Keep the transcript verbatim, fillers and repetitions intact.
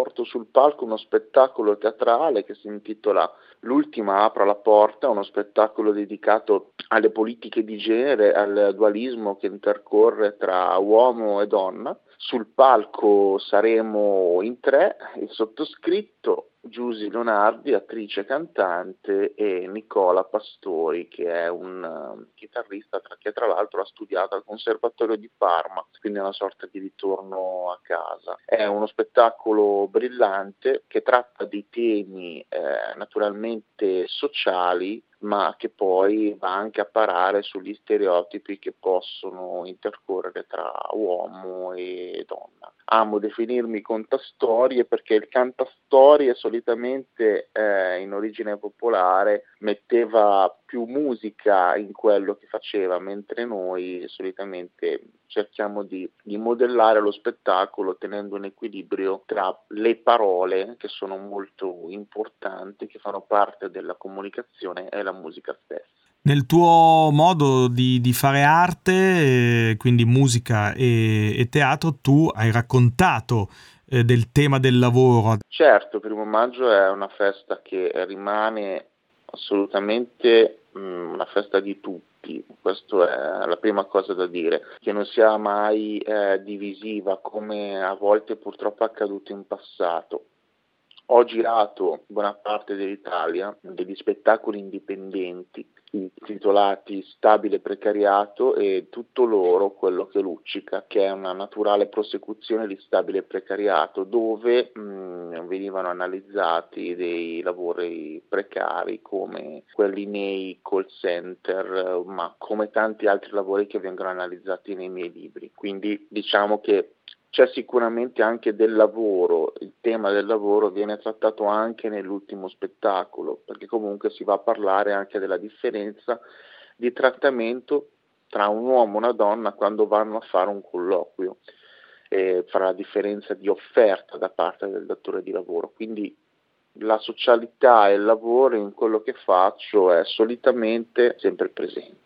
porto sul palco uno spettacolo teatrale che si intitola L'ultima apra la porta, uno spettacolo dedicato alle politiche di genere, al dualismo che intercorre tra uomo e donna. Sul palco saremo in tre, il sottoscritto, Giusy Leonardi, attrice e cantante, e Nicola Pastori, che è un uh, chitarrista tra, che tra l'altro ha studiato al Conservatorio di Parma, quindi è una sorta di ritorno a casa. È uno spettacolo brillante che tratta di temi eh, naturalmente sociali, ma che poi va anche a parare sugli stereotipi che possono intercorrere tra uomo e donna. Amo definirmi contastorie perché il cantastorie solitamente eh, in origine popolare metteva più musica in quello che faceva, mentre noi solitamente cerchiamo di, di modellare lo spettacolo tenendo un equilibrio tra le parole, che sono molto importanti, che fanno parte della comunicazione, e la musica stessa. Nel tuo modo di, di fare arte, eh, quindi musica e, e teatro, tu hai raccontato eh, del tema del lavoro. Certo, Primo Maggio è una festa che rimane assolutamente mh, una festa di tutti, questa è la prima cosa da dire, che non sia mai eh, divisiva come a volte purtroppo è accaduto in passato. Ho girato buona parte dell'Italia degli spettacoli indipendenti intitolati Stabile Precariato e Tutto loro quello che luccica, che è una naturale prosecuzione di Stabile Precariato, dove mh, venivano analizzati dei lavori precari come quelli nei call center, ma come tanti altri lavori che vengono analizzati nei miei libri. Quindi diciamo che c'è sicuramente anche del lavoro, il tema del lavoro viene trattato anche nell'ultimo spettacolo, perché comunque si va a parlare anche della differenza di trattamento tra un uomo e una donna quando vanno a fare un colloquio, eh, fra la differenza di offerta da parte del datore di lavoro. Quindi la socialità e il lavoro in quello che faccio è solitamente sempre presente.